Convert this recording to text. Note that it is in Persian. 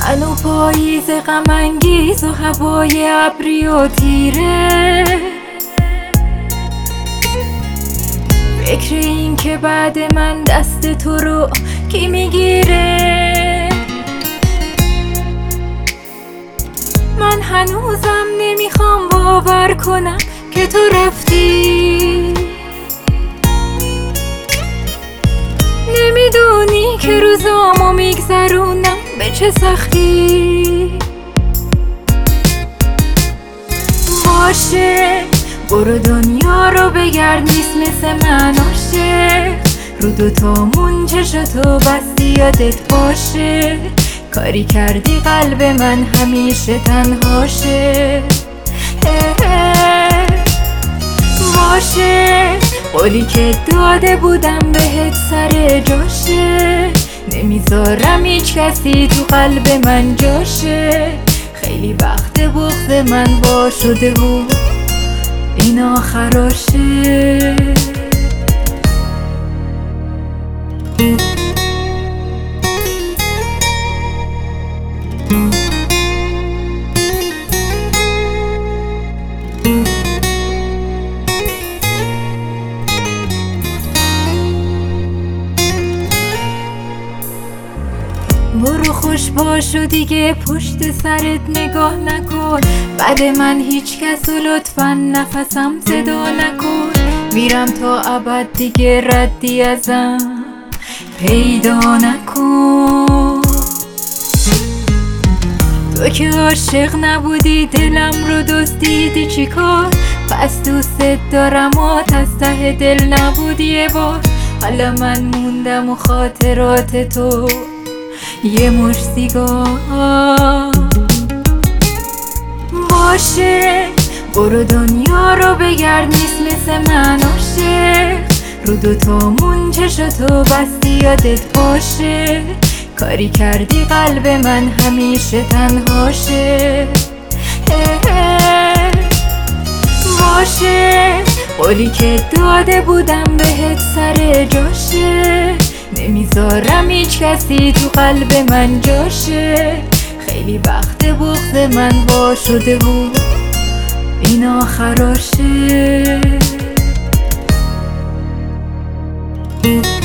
من و پاییز غم انگیز و هوای ابری و تیره، فکر این که بعد من دست تو رو کی میگیره. من هنوزم نمیخوام باور کنم که تو رفتی، نمیدونی که روزامو میگذرونم به چه سختی. باشه برو دنیا رو بگرد، نیست مثل من عاشق، رو دوتامون چشاتو بستی یادت باشه، کاری کردی قلب من همیشه تنهاشه. باشه قولی که داده بودم بهت سر جاشه، نمیذارم هیچ کسی تو قلب من جاشه، خیلی وقت بغض من وا شده و این آخراشه. برو خوش باش و دیگه پشت سرت نگاه نکن، بعد من هیچ کس و لطفا نفسم صدا نکن، میرم تا ابد دیگه ردی ازم پیدا نکن. تو که عاشق نبودی دلم رو دزدیدی چیکار، پس دوست دارم و از ته دل نبودی یه بار، حالا من موندم و خاطرات تو یه مش سیگار. باشه برو دنیا رو بگرد، نیست مثل من عاشق، رو دوتامون چشاتو بستی یادت باشه، کاری کردی قلب من همیشه تنهاشه. باشه قولی که داده بودم بهت سر جاشه، نمیذارم هیچ کسی تو قلب من جاشه، خیلی وقت بغض من وا شده و این آخراشه.